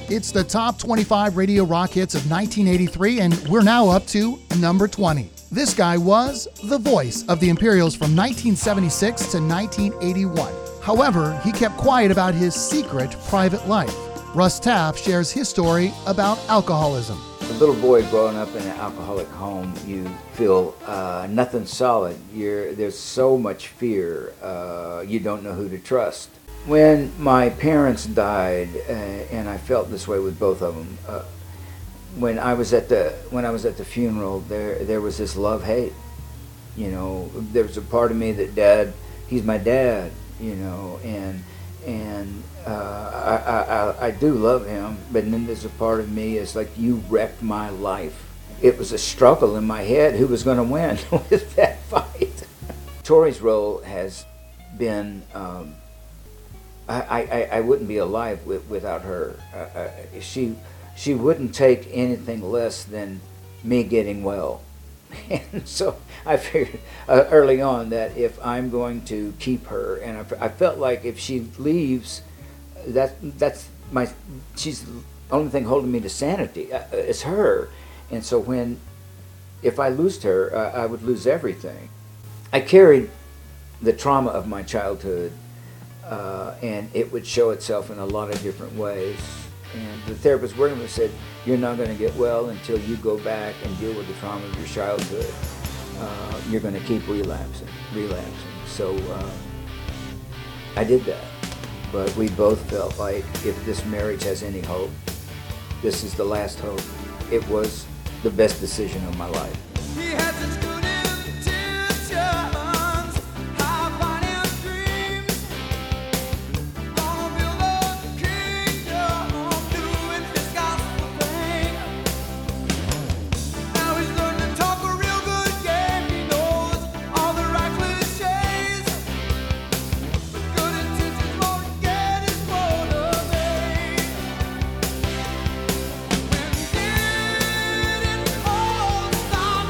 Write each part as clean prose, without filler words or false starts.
It's the top 25 radio rock hits of 1983, and we're now up to number 20. This guy was the voice of the Imperials from 1976 to 1981. However, he kept quiet about his secret private life. Russ Taff shares his story about alcoholism. A little boy growing up in an alcoholic home, you feel nothing solid. There's so much fear. You don't know who to trust. When my parents died, and I felt this way with both of them, when I was at the funeral, there was this love-hate. You know, there was a part of me that Dad, he's my dad. You know, and I do love him, but then there's a part of me is like, you wrecked my life. It was a struggle in my head who was going to win with that fight. Tori's role has been, I wouldn't be alive without her. She wouldn't take anything less than me getting well. And so I figured early on that if I'm going to keep her, and I felt like if she leaves, she's the only thing holding me to sanity. It's her. And so if I lost her, I would lose everything. I carried the trauma of my childhood, and it would show itself in a lot of different ways. And the therapist working with me said, you're not going to get well until you go back and deal with the trauma of your childhood. You're going to keep relapsing. So I did that. But we both felt like if this marriage has any hope, this is the last hope. It was the best decision of my life. He has such good intentions, high finance dreams. Gonna build a kingdom, doing his gospel thing. Now he's learned to talk a real good game. He knows all the right cliches. But good intentions won't get his motivate. When getting old starts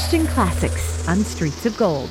Christian classics on Streets of Gold.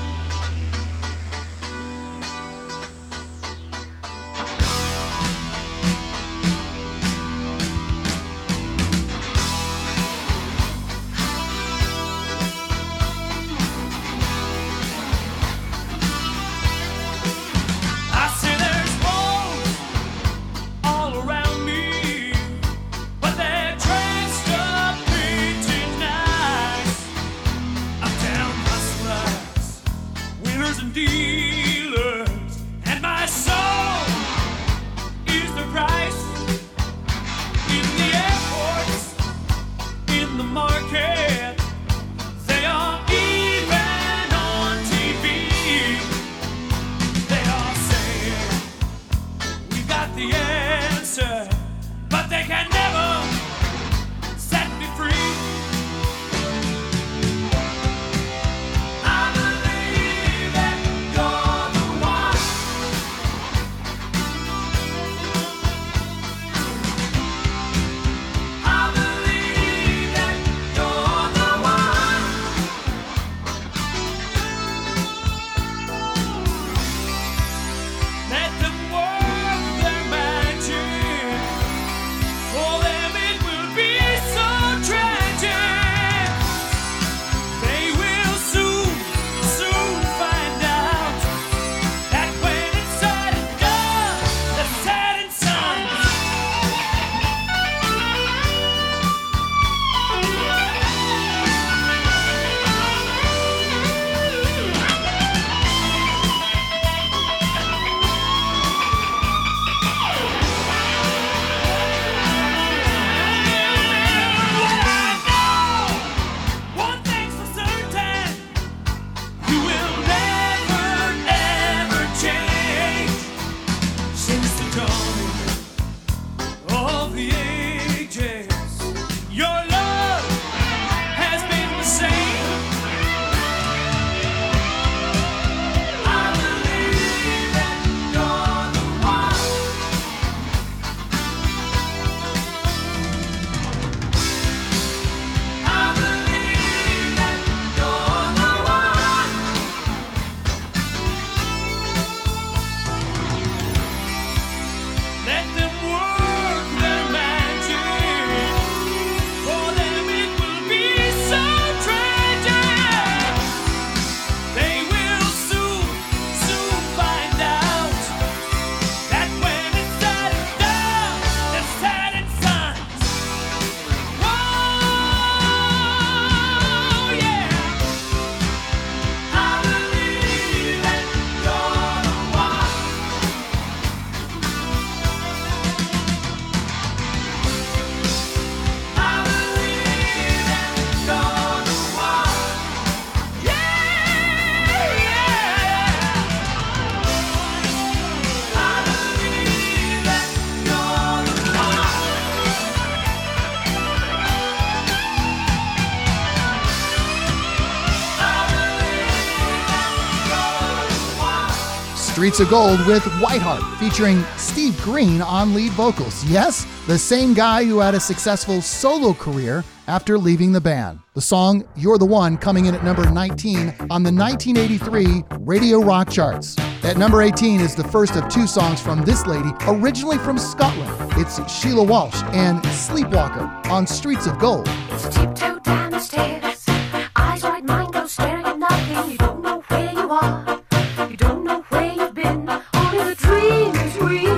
Streets of Gold with Whiteheart, featuring Steve Green on lead vocals. Yes, the same guy who had a successful solo career after leaving the band. The song You're the One coming in at number 19 on the 1983 Radio Rock charts. At number 18 is the first of two songs from this lady, originally from Scotland. It's Sheila Walsh and Sleepwalker on Streets of Gold. Tiptoe down the stairs, eyes wide, mind goes staring at nothing. You don't know where you are, you don't know where you've been. Only the dream is real.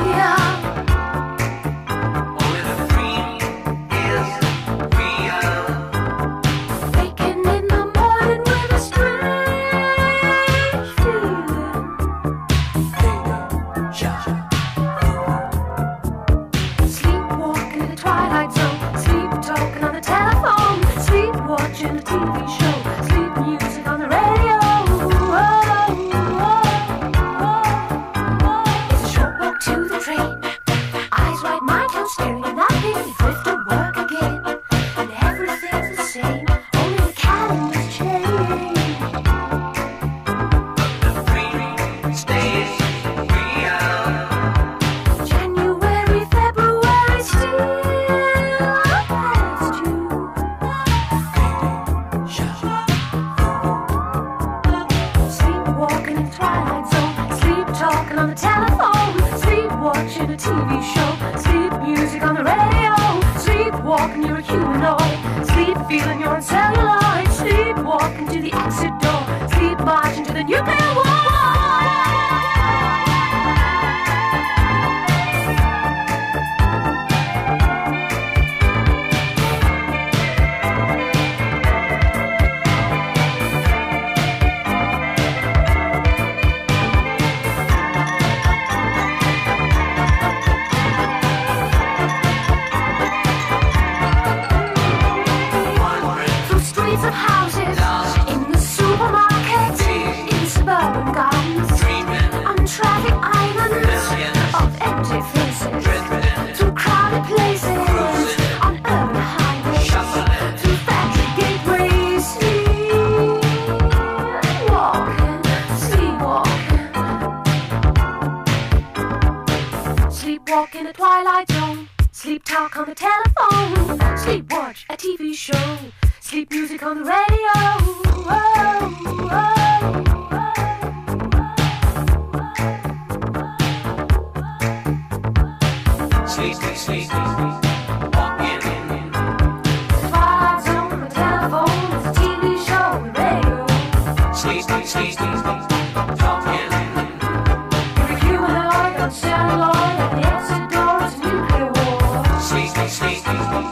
Only the dream is real. Waking in the morning with a strange feeling. Sleepwalking in the twilight zone, sleep talking on the telephone, sleep watching a TV show, sleep music on the radio. It's a short walk to the train, eyes wide, mind closed, staring at nothing. You drift to work again, and everything's the same, only the calendar's changed. The dream stays real. January, February, still past you. on the telephone, sleep watching a TV show, sleep music on the radio, sleep walking you're a humanoid, sleep feeling you're on celluloid, sleep walking to the exit door, sleep marching to the nuclear war. Of houses, in the supermarket, in suburban gardens, on traffic islands of empty faces, through crowded places, on urban highways, through factory gateways, sleepwalking at twilight zone, sleep talk on the telephone, sleep watch a TV show. Sleep music on the radio. Sleep, sleep, walking. Twilight zone on the telephone. It's a TV show on the radio. Sleep, sleep, talking. Every humanoid on celluloid at the exit door is a nuclear war. Sleep, sleep, walking.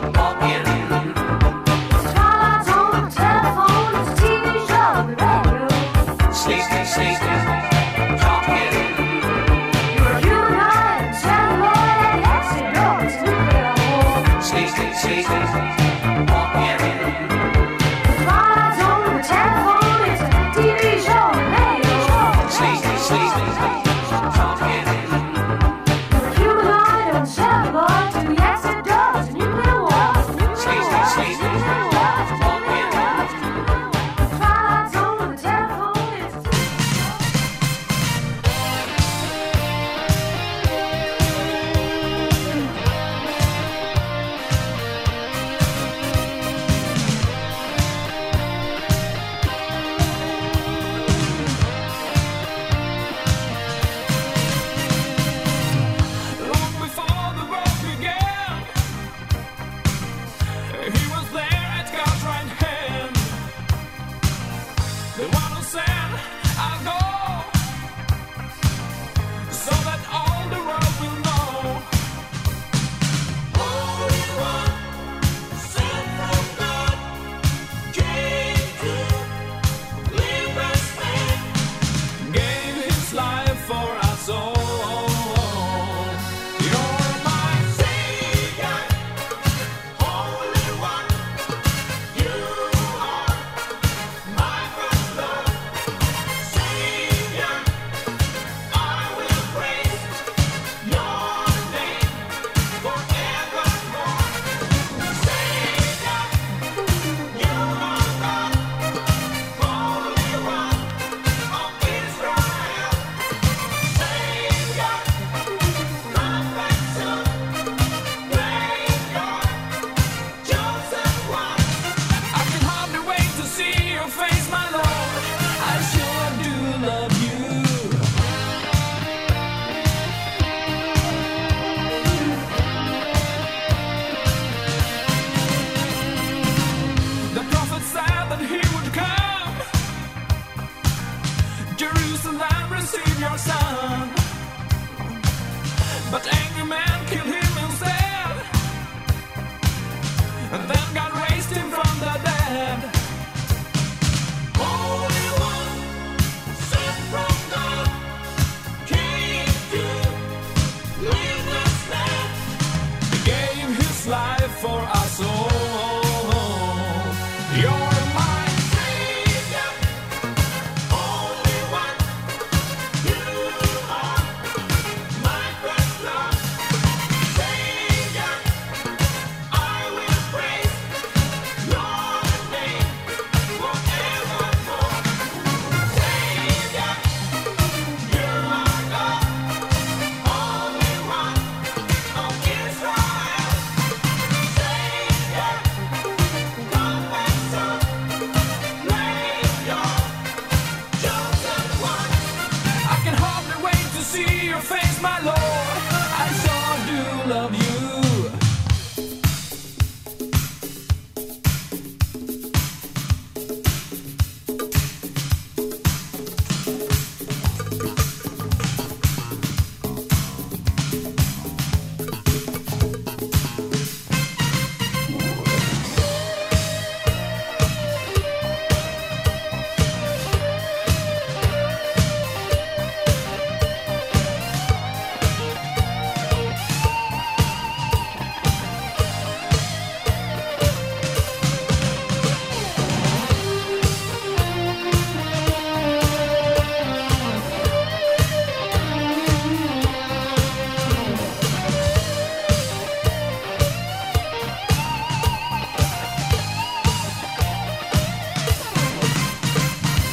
Sleep, sleep, talking. You're a humanoid on celluloid at the exit door is a nuclear war. Sleep, sleep, walking. Twilight zone on the telephone. It's a TV show on the radio. Sleep, sleep, talking. You're a humanoid on celluloid to the exit door is a nuclear war. Sleep, sleep, walking. Twilight zone on the telephone. It's a Long before the world began, he was there at God's right hand. The one who said, I'll go, so that all the world will know. Holy One, sent from God, came to live as man, gave his life for us all. You're my Savior, Holy One. You are my first love, Savior. I will praise your name forevermore. Savior, you are God, Holy One of Israel. Savior, perfect Son, great God, chosen one. I can hardly wait to see your face, my Lord. I sure do love you. The prophet said that he would come. Jerusalem, receive your son. But angry men killed him instead. And then God raised him from the dead. Holy One, sent from God, came to live as man. He gave his life for us all. You're my Savior, Holy One. You are my first love, Savior. I will praise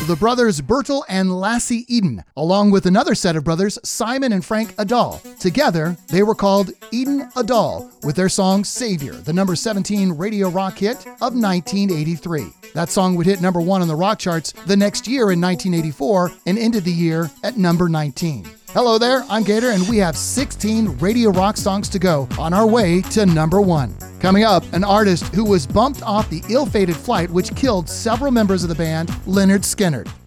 the brothers Bertel and Lassie Eden, along with another set of brothers, Simon and Frank Adal. Together, they were called Eden Adal with their song Savior, the number 17 radio rock hit of 1983. That song would hit number 1 on the rock charts the next year in 1984 and ended the year at number 19. Hello there, I'm Gator, and we have 16 radio rock songs to go on our way to number 1. Coming up, an artist who was bumped off the ill-fated flight which killed several members of the band, Lynyrd Skynyrd.